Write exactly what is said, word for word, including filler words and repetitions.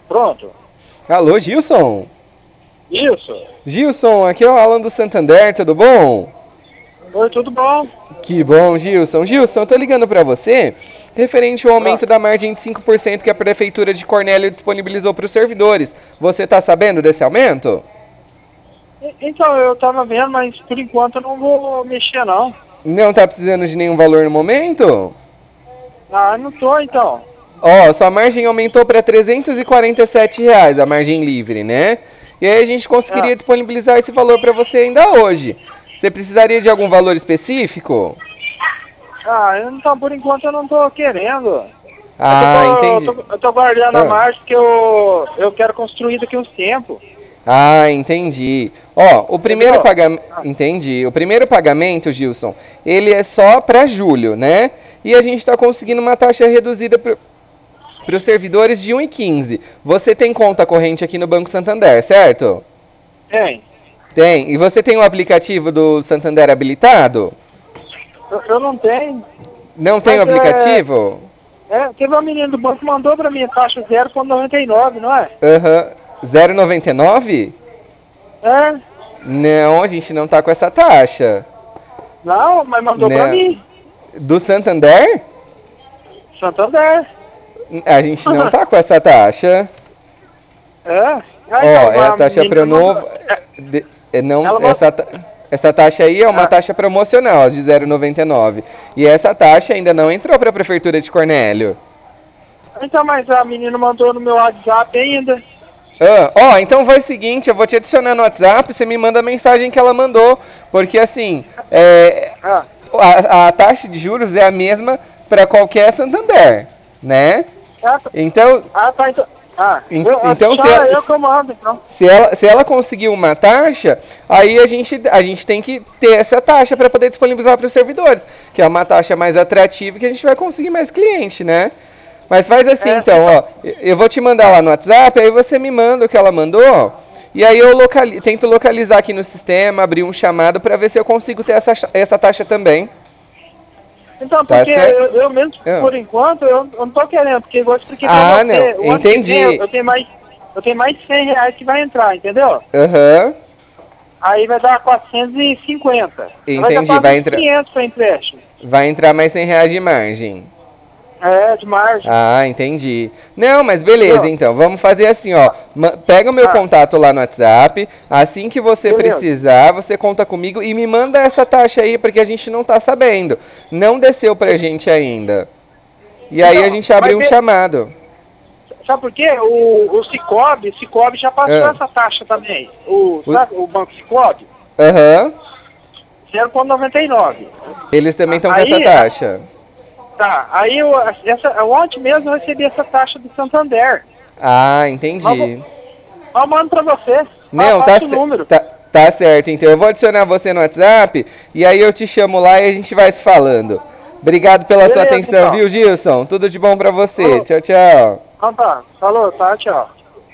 Pronto. Alô, Gilson? Isso. Gilson, aqui é o Alan do Santander, tudo bom? Oi, tudo bom? Que bom, Gilson. Gilson, eu tô ligando pra você referente ao aumento Ah, da margem de cinco por cento que a Prefeitura de Cornélio disponibilizou para os servidores. Você tá sabendo desse aumento? e- então, eu tava vendo, mas por enquanto eu não vou mexer, não. Não tá precisando de nenhum valor no momento? Ah, não tô, então. Ó, sua margem aumentou para trezentos e quarenta e sete reais, a margem livre, né? E aí a gente Ah, conseguiria disponibilizar esse valor para você ainda hoje. Você precisaria de algum valor específico? ah, eu- então, por enquanto eu não tô querendo. É que eu tô, Ah, eu entendi. tô, eu tô guardando a Ah. margem que eu, eu quero construir daqui uns tempos. Ah, entendi. Ó, o primeiro Entendeu? pagamento, Ah, entendi. O primeiro pagamento, Gilson, ele é só para julho, né? E a gente está conseguindo uma taxa reduzida para os servidores de um e quinze. Você tem conta corrente aqui no Banco Santander, certo? tem. Tem. E você tem o aplicativo do Santander habilitado? Eu, eu não tenho. Não tem o Mas é, aplicativo? é, teve uma menina do banco que mandou pra mim a taxa zero vírgula noventa e nove, não é? Aham. zero vírgula noventa e nove? É, Não, a gente não tá com essa taxa. não, mas mandou pra Né? mim. Do Santander? Santander. A gente não tá com essa taxa. É. Ah, Ó, então, é a a taxa menina mandou. Pronovo. de- é não, Ela mandou. essa, ta- essa taxa aí é uma Ah, taxa promocional de zero vírgula noventa e nove. E essa taxa ainda não entrou para a Prefeitura de Cornélio. então, mas a menina mandou no meu WhatsApp ainda. Ah, ó, então vai o seguinte, eu vou te adicionar no WhatsApp, você me manda a mensagem que ela mandou, porque assim, é, Ah, a, a taxa de juros é a mesma para qualquer Santander, né? ah, tá. Então, Ah, tá, então. Ah, en- eu, ah, então se só ela, eu que eu mando, então. se ela, se ela conseguir uma taxa, aí a gente, a gente tem que ter essa taxa para poder disponibilizar para os servidores, que é uma taxa mais atrativa que a gente vai conseguir mais cliente, né? Mas faz assim É, então, então. ó, eu vou te mandar lá no WhatsApp, aí você me manda o que ela mandou, e aí eu locali tento localizar aqui no sistema, abrir um chamado para ver se eu consigo ter essa, essa taxa também, Então, tá porque certo? eu, eu mesmo, Ah, por enquanto, eu, eu não tô querendo, porque igual eu expliquei pra Ah, você, não, o ano que vem eu, entendi. eu tenho mais. Eu tenho mais de cem reais que vai entrar, entendeu? Aham, Aí vai dar quatrocentos e cinquenta. Vai dar entendi, quase vai uns entrar, quinhentos para empréstimo. vai entrar mais cem reais de margem. É, de margem. Ah, entendi. Não, mas beleza, Entendeu? então. Vamos fazer assim, ó. Ma- Pega o meu Ah, contato lá no WhatsApp. Assim que você beleza. precisar, você conta comigo e me manda essa taxa aí, porque a gente não tá sabendo. Não desceu pra gente ainda. E aí a Então, gente abre mas um vê, chamado. sabe por quê? O, o Cicobi, o Cicobi já passou Ah, essa taxa também. O, o- sabe, o Banco Cicobi, Aham. zero vírgula noventa e nove. Eles também estão com essa Aí, a- taxa. tá, aí eu, essa, ontem mesmo eu recebi essa taxa do Santander. Ah, Mas vou- entendi. Eu mando pra você. Pa- Não, tá, Passa o ce- número. tá, tá certo. Então eu vou adicionar você no WhatsApp e aí eu te chamo lá e a gente vai se falando. Obrigado pela sua Beleza, atenção, então. viu, Gilson? Tudo de bom pra você. Falou. Tchau, tchau. Então tá. Falou, tá, tchau.